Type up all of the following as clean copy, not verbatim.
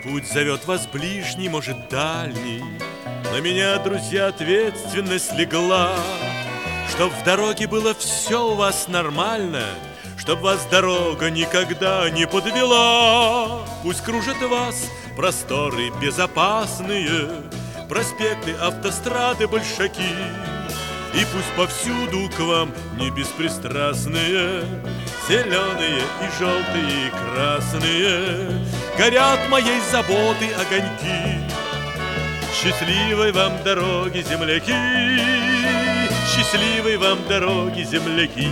Путь зовет вас ближний, может, дальний. На меня, друзья, ответственность легла, чтоб в дороге было все у вас нормально, чтоб вас дорога никогда не подвела. Пусть кружат вас просторы безопасные, проспекты, автострады, большаки. И пусть повсюду к вам не беспристрастные зеленые и желтые и красные горят моей заботы огоньки. Счастливой вам дороги, земляки, счастливой вам дороги, земляки.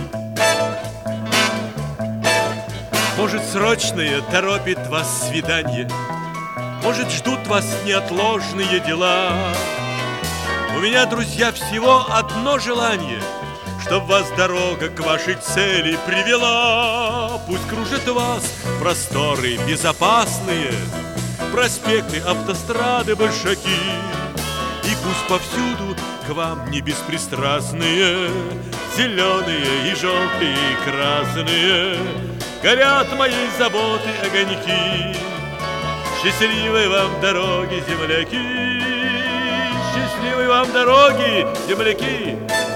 Может, срочное торопит вас свидание, может, ждут вас неотложные дела. У меня, друзья, всего одно желание, чтоб вас дорога к вашей цели привела. Пусть кружат вас просторы безопасные, проспекты, автострады, большаки. И пусть повсюду к вам не беспристрастные зеленые и желтые и красные горят моей заботы огоньки. Счастливой вам дороги, земляки, счастливой вам дороги, земляки.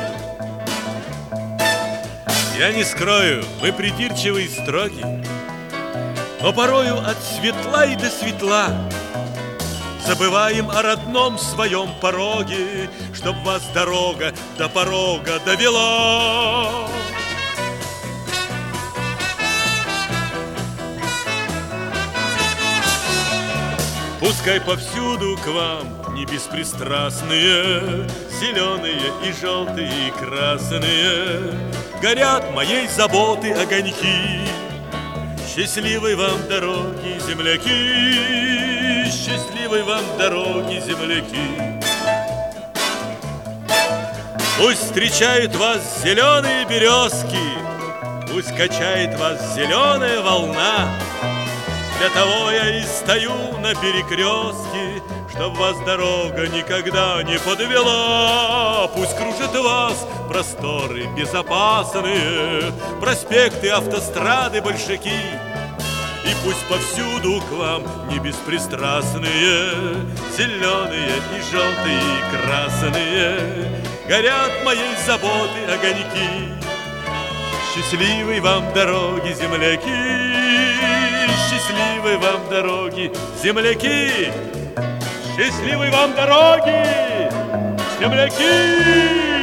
Я не скрою, мы придирчивые и строги, но порою от светла и до светла забываем о родном своем пороге, чтоб вас дорога до порога довела. Пускай повсюду к вам не беспристрастные зеленые и желтые и красные горят моей заботы огоньки. Счастливой вам дороги, земляки, счастливой вам дороги, земляки. Пусть встречают вас зеленые березки, пусть качает вас зеленая волна. Для того я и стою на перекрестке, чтоб вас дорога никогда не подвела. Пусть кружат вас просторы безопасные, проспекты, автострады, большаки. И пусть повсюду к вам не беспристрастные зеленые и желтые и красные горят моей заботы огоньки. Счастливой вам дороги, земляки, счастливой вам дороги, земляки, счастливой вам дороги, земляки.